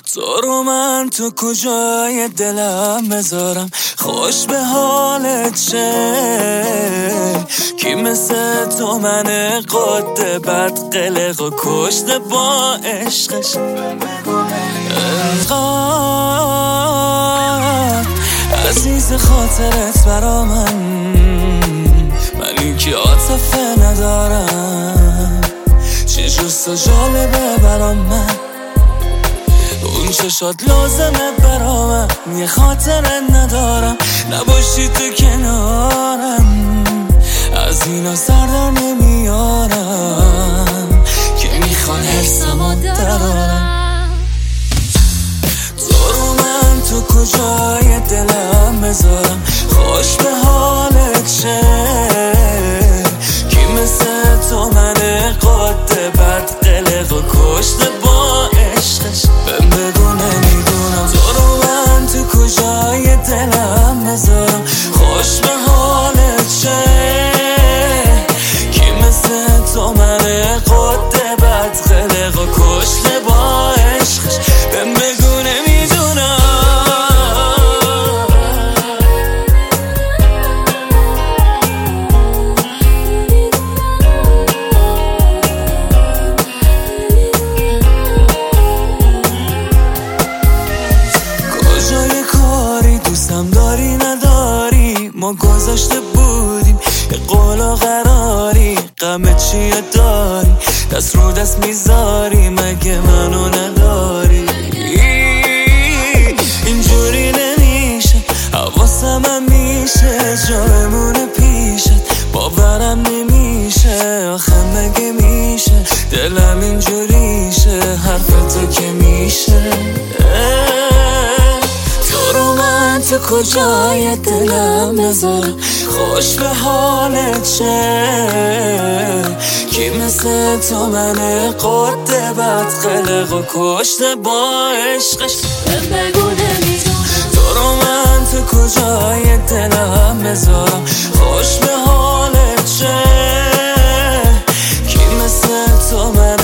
تو رو من تو کجای دلم بذارم، خوش به حالت چه؟ کی مثل تو من قد بد قلق و کشته با عشقش. انقدر عزیز خاطرت برا منی که عاطفه ندارم، چه جست و جالبه برا من اون چشات لازمه برا من. یه خاطره ندارم نباشی تو کنارم، از اینا سردار نمیارم که میخوان حرسمو درارم. تو رو من تو کجای دلم بذارم، خوش به حالت چه؟ کی مثل تو من قد بد قلق و کشته با عشقش. بگو نمیدونم تو رو من تو کجای دلم بذارم، خوش به حالت چه؟ کی مثل تو من قد بد قلق و کشته با عشقش. بگو نمیدونم. کجای کاری دوستم داری نداری، ما گذاشته بودیم یه قول و قراری، غم چیه داری دست رو دست میذاری، مگه منو نداری؟ اینجوری نمیشه حواسم هم میشه جا بمونه پیشت، باورم نمیشه آخه مگه میشه دلم اینجوریشه حرف تو که میشه. تو رو من تو کجای دلم بذارم، خوش به حالت چه؟ کی مثل تو من قد بد قلق و کشته با عشقش. بگو نمیدونم تو رو من تو کجای دلم بذارم، خوش به حالت چه؟ کی مثل تو من